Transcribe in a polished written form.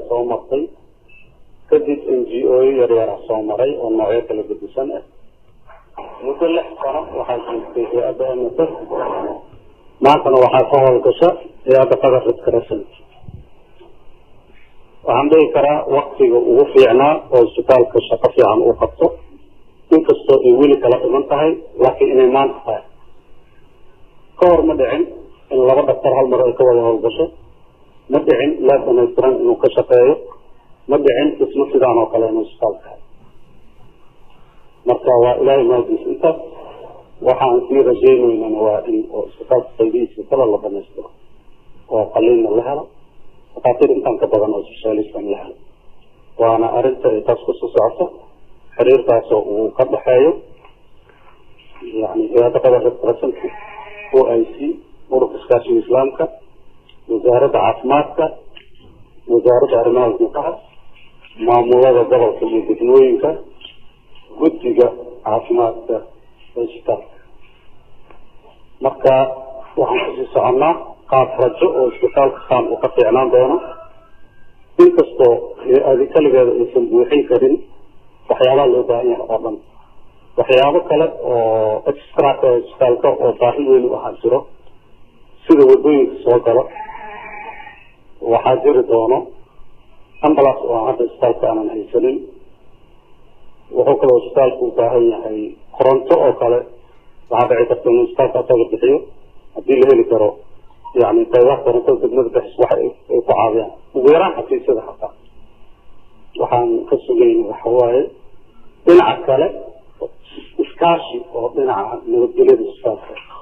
soo martay kadib NGO yaryar soo maray oo noocyo kala gedisan ah muddo 6 sano waxaa jirtay hay'adda MSF maantana waxaa ka howlgasha hay'adda Qatar Red Crescent waxaan dhihi karaa waqtiga ugu fiicnaa oo isbitaalka shaqo fiican uu qabto inkastoo ay weli kala dhiman tahay laakiin inay maanta tahay ka hor ma dhicin in laba dhaktar hal mar ay ka wada howlgasho ma dhicin laab dhammaystiran inuu ka shaqeeyo ma dhicin isma sidaan oo kale inuu isbitaalka marka waa ilaahay maadiis intaas waxaan sii rajaynaynaa waa in oo isbitaalka qaybihiisa kala la dhammaystiro oo qaliinna la helo dhakhaatiir intaan ka badan oo specialistan la helo waana arrinta ay taas ku soo socoto xiriirkaasoo uu ka dhaxeeyo yani hay'adda Qatar Red Crescent OIC ururka iskaashiga islaamka wasaaradda caafimaadka wasaaradda arrimaha gudaha maamulada gobolka iyo degmooyinka guddiga caafimaadka ee isbitaalka marka waxaan kusii soconnaa qaab rajo oo isbitaalka kaan uu ka fiicnaan doono inkastoo hay-adi kaligeeda aysan buuxin karin waxyaabaha loo baahan yahay oo dhan waxyaabo kale oo extraka isbitaalka oo baahi weyn u ahaan jiro sida wadooyinka soo galo waxaa jiri doono ambulance oo hadda isbitaalka aanan haysanin wuxuu kaloo isbitaalku u baahan yahay koronto oo kale waxaa dhici karta inuu isbitaalka asaga bixiyo haddii la heli karo yani qaybaha korontada degmada bixis waxa ay ku caawiyaan ugu yaraan xafiisyada xataa waxaan ka sugayn waxa waaye dhinaca kale iskaashi oo dhinaca nabadgelyada isbitaalka